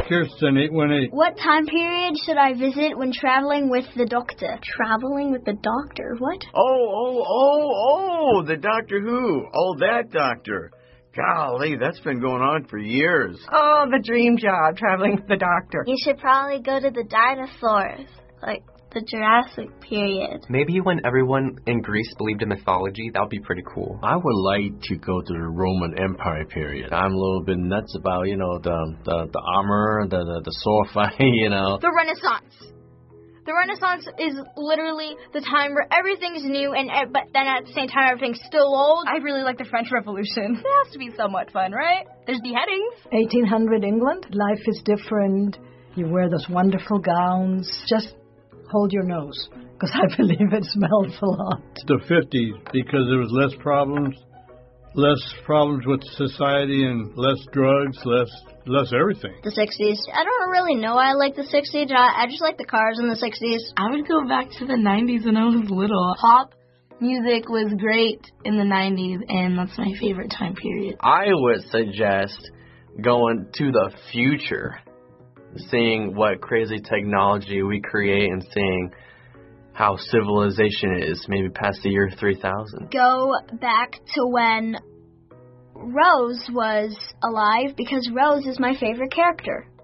Kirsten, 818. What time period should I visit when traveling with the Doctor? Traveling with the Doctor? What? Oh, the Doctor Who. Oh, that Doctor. Golly, that's been going on for years. Oh, the dream job, traveling with the Doctor. You should probably go to the dinosaurs, like the Jurassic period. Maybe when everyone in Greece believed in mythology, that would be pretty cool. I would like to go to the Roman Empire period. I'm a little bit nuts about, the armor, the sword fight, The Renaissance. The Renaissance is literally the time where everything's new, but then at the same time everything's still old. I really like the French Revolution. It has to be somewhat fun, right? There's beheadings. 1800 England. Life is different. You wear those wonderful gowns. Just hold your nose, because I believe it smells a lot. The 50s, because there was less problems with society and less drugs, less everything. The 60s. I don't really know why I like the 60s. I just like the cars in the 60s. I would go back to the 90s when I was little. Pop music was great in the 90s, and that's my favorite time period. I would suggest going to the future, seeing what crazy technology we create and seeing how civilization is, maybe past the year 3000. Go back to when Rose was alive, because Rose is my favorite character.